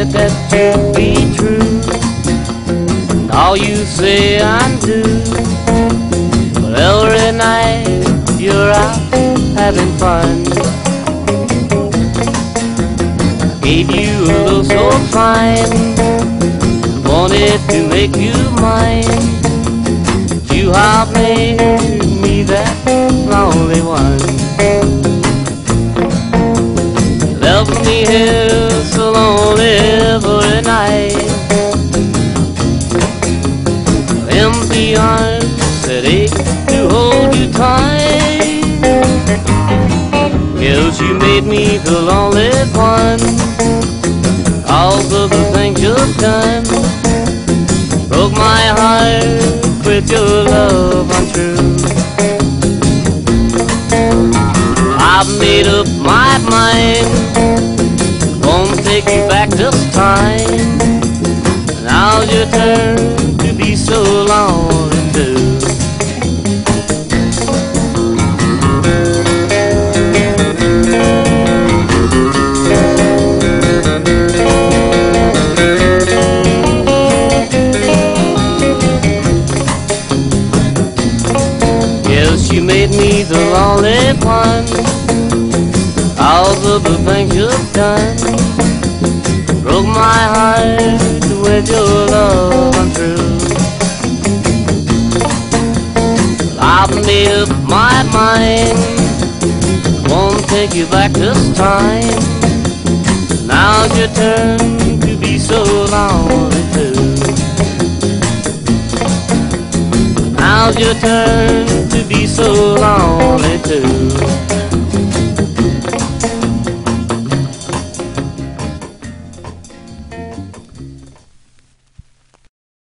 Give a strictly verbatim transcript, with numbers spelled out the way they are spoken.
it that to be true, and all you say and do. But every night you're out having fun. Gave you a look so fine, wanted to make you mine. But you have made me that lonely one. Left me here so lonely every night. Empty arms that ache to hold you tight. Guess you made me the lonely one. All of the things you've done broke my heart with your love untrue. I've made up my mind, won't take you back this time. Now's your turn to be so lonely too. Yes, you made me the lonely one. All of the things you've done broke my heart with your love untrue. I've made up my mind, won't take you back this time. Now's your turn to be so lonely too. Now's your turn to be so lonely too.